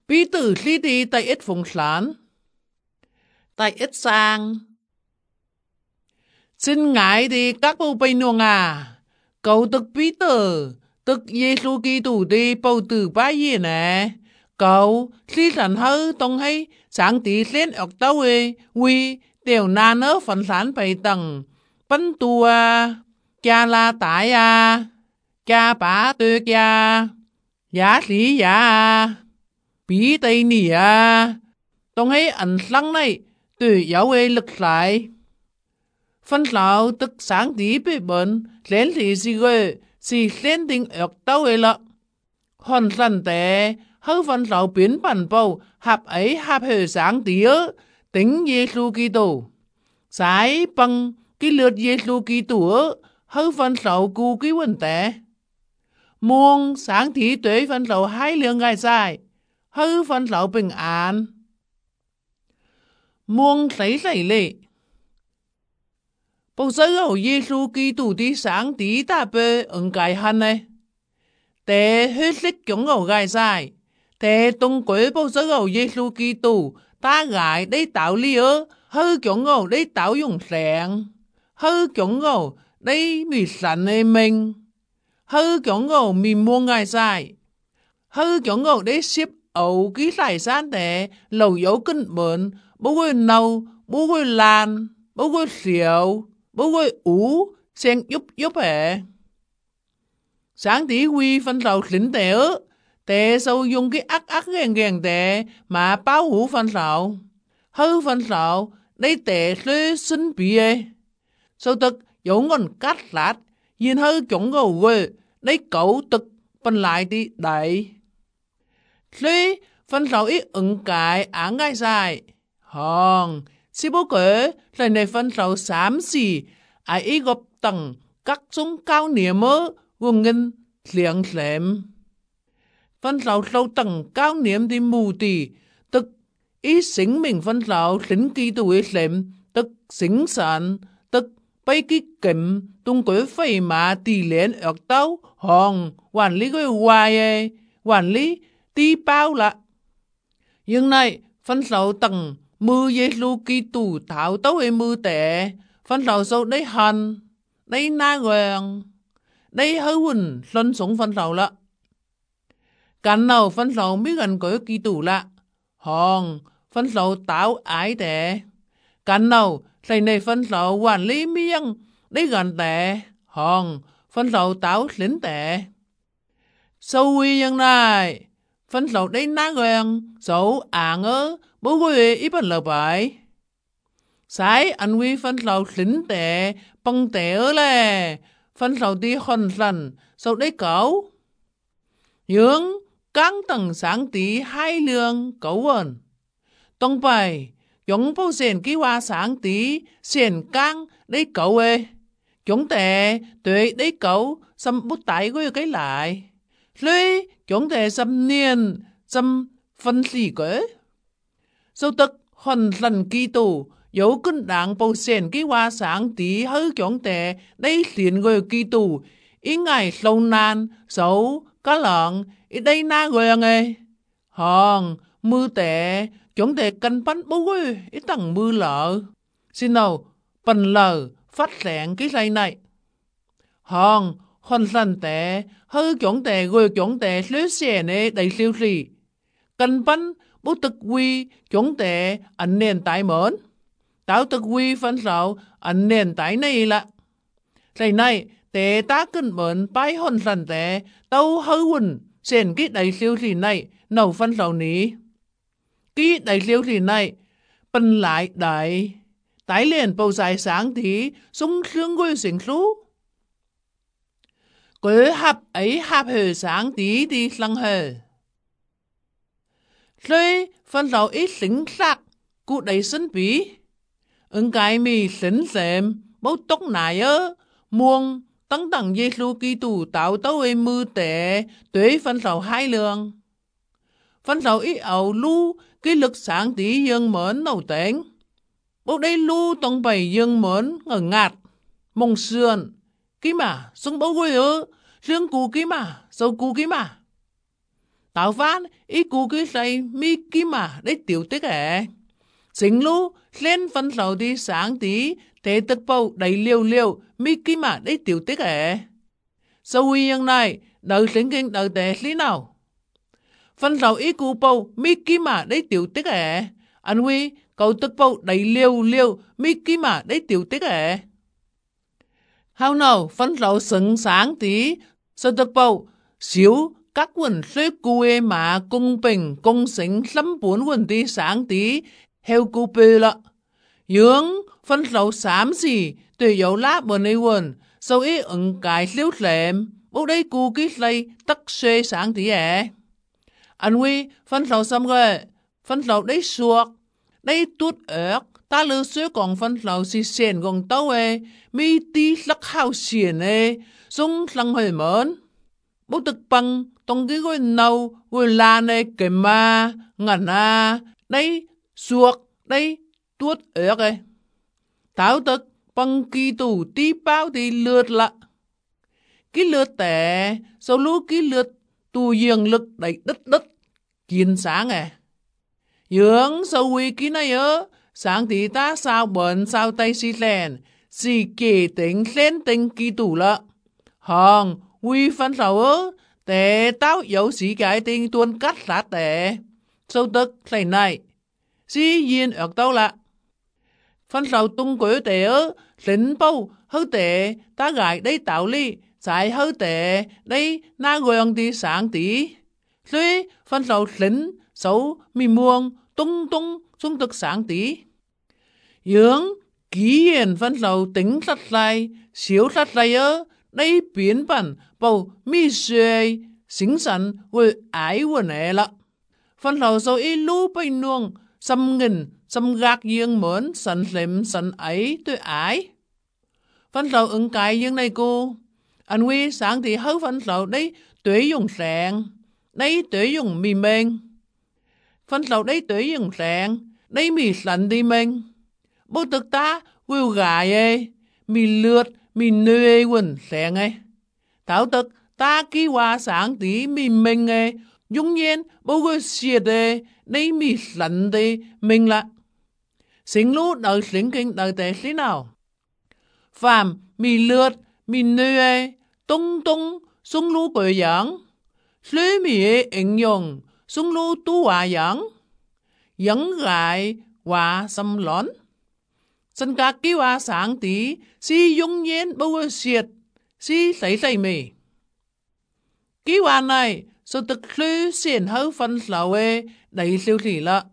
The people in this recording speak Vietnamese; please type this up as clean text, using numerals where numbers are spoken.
Bí tử lý đi tại ít phùng sản, tại ít sang. Xin ngại đi các bộ bình nuông à, cậu tức bí tử, tức Giê-xu Kitô đi bầu tử bá gì nè. Cậu lý sản hư tông hay sáng tí lên ọc tàu ấy, vì đều nà nớ phần sản bày tầng, bắn tù à, cha la tải à, cha bá tư cha, giá lý giá à, bí tây nỉ à, tông hay ẩn lăng này, tùy giáo ấy lực lại. Phân lão tức sáng tí bị bệnh, lên thì gì gợi, thì lên tình ước tàu ấy lọ. Hòn lần tế, hư phân lão biến bản bầu, hạp ấy hạp hơi sáng tí ớ, tính Giê-xu Kitô. Sái bằng cái lượt Giê-xu Kitô ớ, hư phân lão cú cái vấn tế. Muông sáng tí tuế phân lão hai lượng ngày dài, hư phân lão bình an. Muông lấy lệ. Bố sơ gầu Giê-xu Kitô đi sáng tí ta bê ứng cái hẳn này. Tế hết lịch chống gầu gai dài. Tế tung quế bố sơ gầu Giê-xu Kitô ta gái đây tạo lý ơ. Hư chống gầu đây tạo dùng sẹn. Hư chống gầu đây mì sẵn này mình. Hư chống gầu mì mua gai dài. Hư chống gầu đây xếp ấu ký tài sản tế lầu dấu kinh bệnh. Bố gôi nâu, bố gôi lan, bố gôi xỉu. Bố gôi ủ, sen giúp hệ. Sáng tí quy phân rau lính tệ ớ, tệ sâu dùng cái ác ghen tệ mà báo hủ phân rau. Hư phân rau, đây tệ lê sinh bì ê. Sau tức dấu ngon cắt lát, nhìn hư chống gầu quê, đây cậu tức phân lại đi đẩy. Lê phân rau ít ứng cái án gai dài. Hòn, xí bố kể, lời này phân rau xám xì, ai ý gọp tầng các súng cao niệm mơ gồm ngân liệng lệm. Phân rau sâu tầng cao niệm đi mù tì, tức ý xính mình phân rau lính kỳ tù ý lệm, tức xính sản, tức bây ký kìm tung quế phây mà tì lén ớt tàu, hòn, quản lý gối hoài ê, quản lý tí bao lạ. Nhưng này, phân rau tầng mưa Giê-xu Kitô thảo tấu ê mưa tệ, phân rau sâu đấy hòn, đấy na gwen, đấy hư quỳnh luân sống phân rau lạ. Cảnh nào phân rau mới gần có Kitô lạ, hòn, phân rau táo ái tệ. Cảnh nào thầy này phân rau quản lý miếng, đấy gần tệ, hòn, phân rau táo lính tệ. Sâu quy nhân này, phân rau đấy na gwen, sâu ảng ơ, bố quê ít bật lờ bài. Sái anh quy phân rau lính tệ, bằng tệ ơ lè, phân rau đi hòn lần, sau đấy cấu. Nhưng, căng tầng sáng tí hai lượng cấu vần. Tông bài, giống bố xền ký hoa sáng tí, xền căng đấy cấu ê. Chúng tệ, tuệ đấy cấu, xâm bút tái của cái lại. Lê, chúng tệ xâm niên, xâm phân xỉ kế. Sau tức, hòn lần Kitô dấu cân đảng bầu xền cái hoa sáng tí hư chúng tệ đây liền người Kitô ý ngày lâu nan, xấu, cá lợn, ý đây na người nghe. Hòn, mưa tệ, chúng tệ cân bắn bố ơi, ý tầng mưa lợ. Xin nào, bần lờ, phát lẹn cái này này. Hòn, hòn lần tệ, hư chúng tệ người chúng tệ lưới xe này đầy siêu xì. Cân bắn bố thực quy chúng tệ ảnh nền tái mớn. Táo thực quy phân rau ảnh nền tái này là. Thầy này, tệ ta cân mớn bái hòn lần tệ, tao hư quỳnh, xền cái đầy siêu xì này, nấu phân rau ní. Cái đầy siêu xì này, bần lại đại, tái liền bầu dài sáng thì sung sướng gôi xỉnh xú. Quế hạp ấy hạp hờ sáng tí đi lăng hờ. Rồi phân rau ít xính sạc, cụ đầy sân bí. Ứng cái mì xính xệm, bố tốc nải ơ, muông, tăng tầng Giê-xu Kitô tạo tấu ê mư tệ, tuế phân rau hai lượng. Phân rau ít ẩu lưu, cái lực sáng tí dương mến nấu tên. Bố đây lưu tông bày dương mến ngờ ngạt, mông sườn. Kì mà, xuống bố quê ơ, riêng cụ kì mà, sâu cụ kì mà. tạo phán ý cụ cái say mi kim mà để tiểu tích sinh lũ lên phân lầu đi sáng tí thế tức bầu đầy liều liều mi kim mà để tiểu tích sau huy yang này đợi sinh kinh đợi tệ lý nào phân lầu ý cụ bầu mi kim mà để tiểu tích anh huy cậu tức bầu đầy liều liều mi kim mà để tiểu tích hào nào phân lầu sừng sáng tí sau tức bầu xíu các quần suy quê mà công bình công sinh lắm bốn quần đi sáng tí heo cụ bê lợ dưỡng phân lầu xám gì tùy dấu lá bờ này quần sau ý ứng cái liếu lệm bố đây cụ ký lây tắc xuê sáng tí anh huy phân lầu xâm rồi phân lầu đấy suộc đấy tuốt ớt ta lưu xuê còn phân lầu xì xền gồng tấu mi tí lắc hào xền sung lăng hơi mớn bố thực bằng tông cái gối nâu gối là này cái ma ngẩn đây suộc đây tuốt ớt táo thực bằng kỳ tù tí bao thì lượt lạ cái lượt tẻ sau lúc cái lượt tù dương lực đầy đất kiên sáng dưỡng sau huy cái này sáng thì ta sao bẩn sao tay xì lèn xì kể tính lên tính kỳ tù lạ hòn huy phân lầu để tao yếu sĩ cái tình tuôn cắt lá tệ sâu tức thầy này dĩ nhiên ở đâu lạ phân lầu tung quế tệ lính bầu hư tệ ta gài đây tạo ly giải hư tệ đây na gương đi sáng tí lưới phân lầu lính xấu mì muông tung xung tức sáng tí dưỡng ký hiền phân lầu tính lật lại xíu lật lại đây biến bản bầu mi xuê xính sẵn với ái quần lạ phân lầu sau ý lũ bình nuông xâm nghìn xâm gạc dương mớn sẵn lệm sẵn ấy tôi ái phân lầu ứng cái dương này cô anh huy sáng thì hấu phân lầu đấy tuế dùng sẹn đấy tuế dùng mì mênh phân lầu đấy tuế dùng sẹn đấy mì sẵn đi mênh bố thực ta quêu gài mì lượt mì nê quần sẹn thảo thực ta ký hòa sáng tí mì mênh dung nhiên bố gôi xiết đấy mì sẵn đi mình lạ sinh lũ đợi sinh kinh đợi tệ xí nào phàm mì lượt mì nê tung sung lũ bồi dưỡng lưới mì ứng dụng sung lũ tu hòa dưỡng gại hòa xâm lón sân ca ký hòa sáng tí si dung nhiên bố gôi xiết si lấy mì ký hòa này số thực lư xiên hấu phân lầu đầy siêu thị lợ